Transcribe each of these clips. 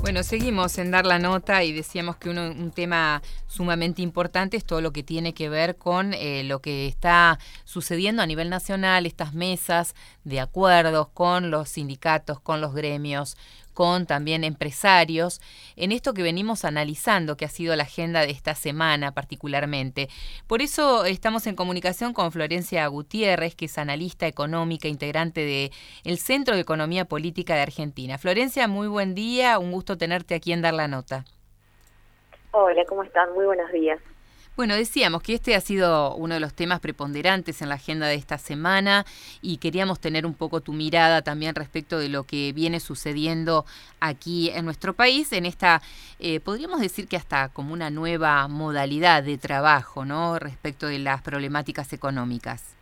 Bueno, seguimos en Dar la Nota y decíamos que un tema sumamente importante es todo lo que tiene que ver con lo que está sucediendo a nivel nacional, estas mesas de acuerdos con los sindicatos, con los gremios, con también empresarios, en esto que venimos analizando, que ha sido la agenda de esta semana particularmente. Por eso estamos en comunicación con Florencia Gutiérrez, que es analista económica, integrante del Centro de Economía Política de Argentina. Florencia, muy buen día, un gusto tenerte aquí en Dar la Nota. Hola, ¿cómo están? Muy buenos días. Bueno, decíamos que este ha sido uno de los temas preponderantes en la agenda de esta semana y queríamos tener un poco tu mirada también respecto de lo que viene sucediendo aquí en nuestro país, en esta, podríamos decir que hasta como una nueva modalidad de trabajo, ¿no?, respecto de las problemáticas económicas.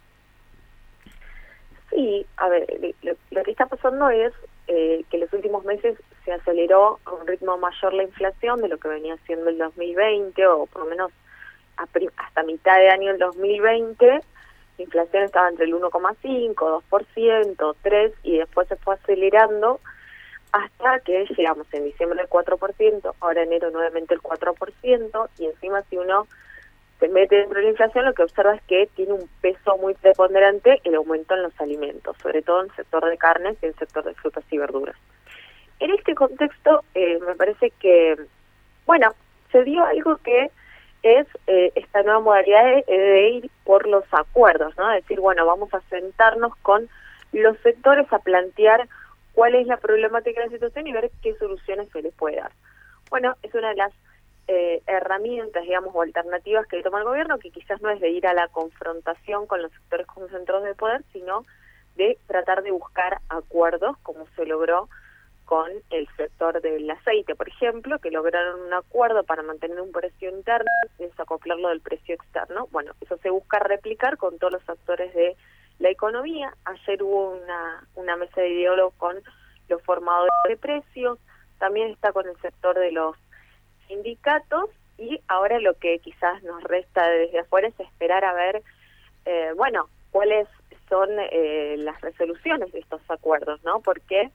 Sí, a ver, lo que está pasando es que en los últimos meses se aceleró a un ritmo mayor la inflación de lo que venía siendo el 2020, o por lo menos hasta mitad de año del 2020, la inflación estaba entre el 1,5%, 2%, 3%, y después se fue acelerando hasta que llegamos en diciembre el 4%, ahora enero nuevamente el 4%, y encima si uno se mete dentro de la inflación, lo que observa es que tiene un peso muy preponderante el aumento en los alimentos, sobre todo en el sector de carnes y en el sector de frutas y verduras. En este contexto, me parece que, bueno, se dio algo que es esta nueva modalidad de ir por los acuerdos, ¿no? Decir, bueno, vamos a sentarnos con los sectores a plantear cuál es la problemática de la situación y ver qué soluciones se les puede dar. Bueno, es una de las herramientas, digamos, o alternativas que toma el gobierno, que quizás no es de ir a la confrontación con los sectores concentrados de poder, sino de tratar de buscar acuerdos, como se logró con el sector del aceite, por ejemplo, que lograron un acuerdo para mantener un precio interno y desacoplarlo del precio externo. Bueno, eso se busca replicar con todos los actores de la economía. Ayer hubo una mesa de diálogo con los formadores de precios, también está con el sector de los sindicatos, y ahora lo que quizás nos resta desde afuera es esperar a ver, bueno, cuáles son las resoluciones de estos acuerdos, ¿no? Porque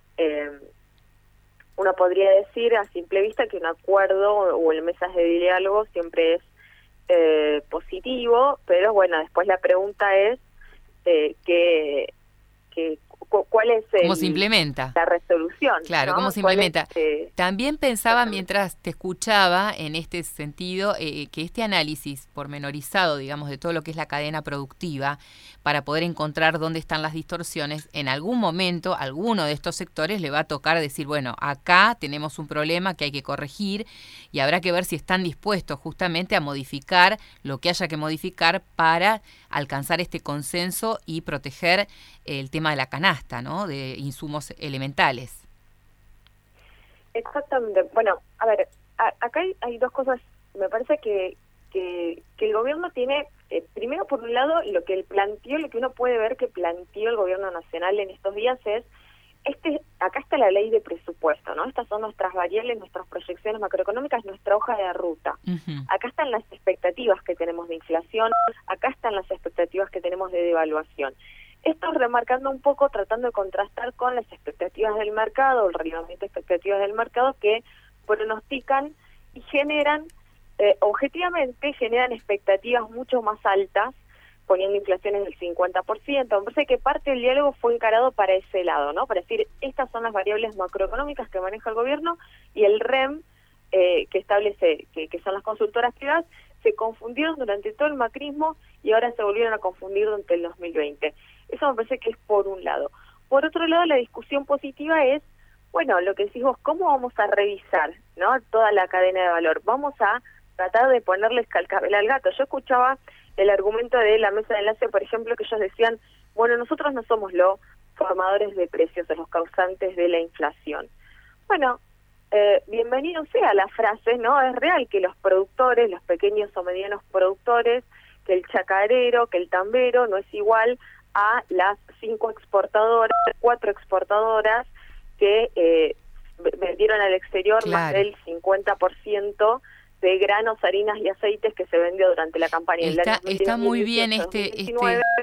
uno podría decir a simple vista que un acuerdo o el mesas de diálogo siempre es positivo, pero bueno, después la pregunta es ¿cuál es ¿cómo se implementa la resolución? Claro, ¿no? ¿cómo se implementa? También pensaba Exactamente. mientras te escuchaba en este sentido que este análisis pormenorizado, digamos, de todo lo que es la cadena productiva, para poder encontrar dónde están las distorsiones, en algún momento alguno de estos sectores le va a tocar decir, bueno, acá tenemos un problema que hay que corregir y habrá que ver si están dispuestos justamente a modificar lo que haya que modificar para alcanzar este consenso y proteger el tema de la canasta, ¿no?, de insumos elementales. Exactamente. Bueno, a ver, acá hay dos cosas. Me parece que el gobierno tiene, primero por un lado, lo que él planteó, lo que uno puede ver que planteó el gobierno nacional en estos días es, acá está la ley de presupuesto, ¿no? Estas son nuestras variables, nuestras proyecciones macroeconómicas, nuestra hoja de ruta. Uh-huh. Acá están las expectativas que tenemos de inflación, acá están las expectativas que tenemos de devaluación. Esto remarcando un poco, tratando de contrastar con las expectativas del mercado, el relevamiento de expectativas del mercado, que pronostican y generan, objetivamente, generan expectativas mucho más altas, poniendo inflaciones del 50%. Me parece que parte del diálogo fue encarado para ese lado, ¿no? Para decir, estas son las variables macroeconómicas que maneja el gobierno, y el REM, que establece, que son las consultoras privadas, se confundieron durante todo el macrismo y ahora se volvieron a confundir durante el 2020. Eso me parece que es por un lado. Por otro lado, la discusión positiva es, bueno, lo que decís vos, ¿cómo vamos a revisar, ¿no?, toda la cadena de valor? Vamos a tratar de ponerles cascabel al gato. Yo escuchaba el argumento de la mesa de enlace, por ejemplo, que ellos decían, bueno, nosotros no somos los formadores de precios o los causantes de la inflación. Bueno, bienvenido sea la frase, ¿no? Es real que los productores, los pequeños o medianos productores, que el chacarero, que el tambero, no es igual a las 4 exportadoras que vendieron al exterior. Claro. Más del 50% de granos, harinas y aceites que se vendió durante la campaña del año 2018, está muy bien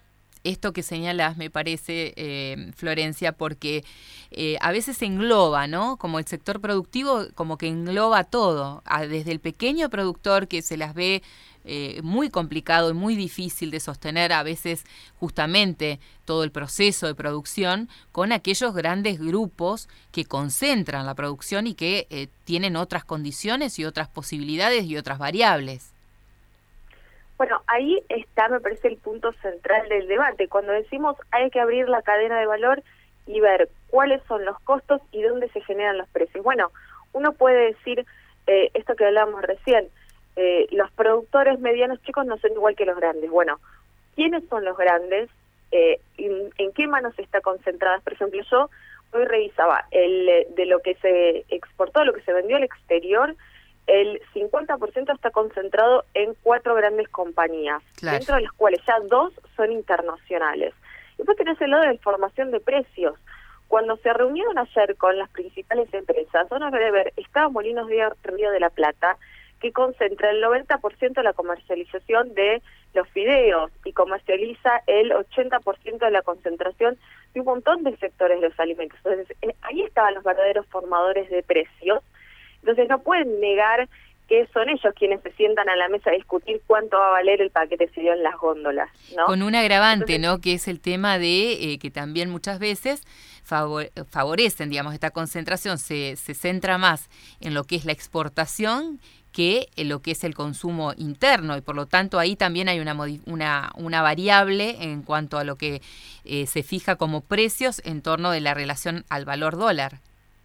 esto que señalás me parece, Florencia, porque a veces se engloba, ¿no? Como el sector productivo, como que engloba todo, desde el pequeño productor que se las ve muy complicado y muy difícil de sostener a veces justamente todo el proceso de producción, con aquellos grandes grupos que concentran la producción y que tienen otras condiciones y otras posibilidades y otras variables. Bueno, ahí está, me parece, el punto central del debate. Cuando decimos hay que abrir la cadena de valor y ver cuáles son los costos y dónde se generan los precios. Bueno, uno puede decir esto que hablábamos recién, los productores medianos chicos no son igual que los grandes. Bueno, ¿quiénes son los grandes? ¿En qué manos está concentradas? Por ejemplo, yo hoy revisaba de lo que se exportó, lo que se vendió al exterior, el 50% está concentrado en 4 grandes compañías, claro, dentro de las cuales ya 2 son internacionales. Y después tenés el lado de formación de precios. Cuando se reunieron ayer con las principales empresas, uno debe ver, estaba Molinos de Río de la Plata, que concentra el 90% de la comercialización de los fideos y comercializa el 80% de la concentración de un montón de sectores de los alimentos. Entonces, ahí estaban los verdaderos formadores de precios. Entonces, no pueden negar que son ellos quienes se sientan a la mesa a discutir cuánto va a valer el paquete de fideos en las góndolas, ¿no? Con un agravante, entonces, ¿no? Que es el tema de que también muchas veces favorecen, digamos, esta concentración, se centra más en lo que es la exportación que lo que es el consumo interno, y por lo tanto ahí también hay una variable en cuanto a lo que se fija como precios en torno de la relación al valor dólar.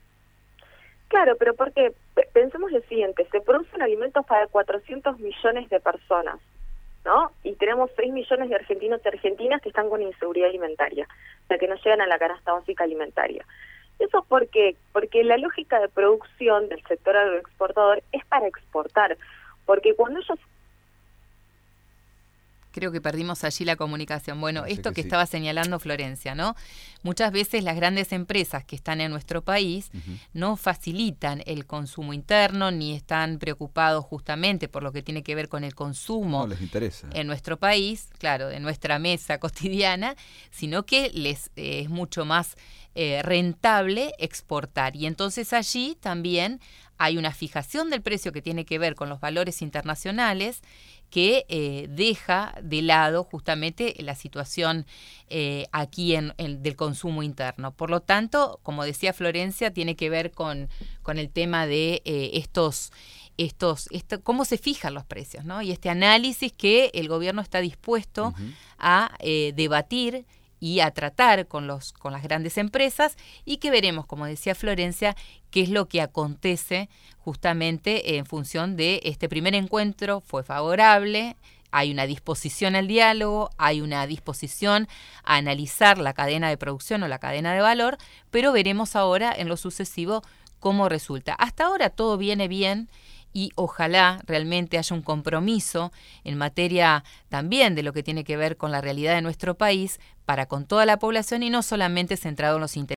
Claro, pero porque pensemos lo siguiente, se producen alimentos para 400 millones de personas, ¿no? Y tenemos 6 millones de argentinos y argentinas que están con inseguridad alimentaria, o sea, que no llegan a la canasta básica alimentaria. ¿Eso por qué? Porque la lógica de producción del sector agroexportador es para exportar, porque cuando ellos... Creo que perdimos allí la comunicación. Bueno, esto que estaba señalando Florencia, ¿no? Muchas veces las grandes empresas que están en nuestro país no facilitan el consumo interno, ni están preocupados justamente por lo que tiene que ver con el consumo les interesa en nuestro país, claro, de nuestra mesa cotidiana, sino que les es mucho más rentable exportar. Y entonces allí también hay una fijación del precio que tiene que ver con los valores internacionales, que deja de lado justamente la situación aquí del consumo interno. Por lo tanto, como decía Florencia, tiene que ver con el tema de cómo se fijan los precios, ¿no? Y este análisis que el gobierno está dispuesto a debatir y a tratar con las grandes empresas, y que veremos, como decía Florencia, qué es lo que acontece justamente en función de este primer encuentro. Fue favorable, hay una disposición al diálogo, hay una disposición a analizar la cadena de producción o la cadena de valor, pero veremos ahora en lo sucesivo cómo resulta. Hasta ahora todo viene bien, y ojalá realmente haya un compromiso en materia también de lo que tiene que ver con la realidad de nuestro país para con toda la población y no solamente centrado en los intereses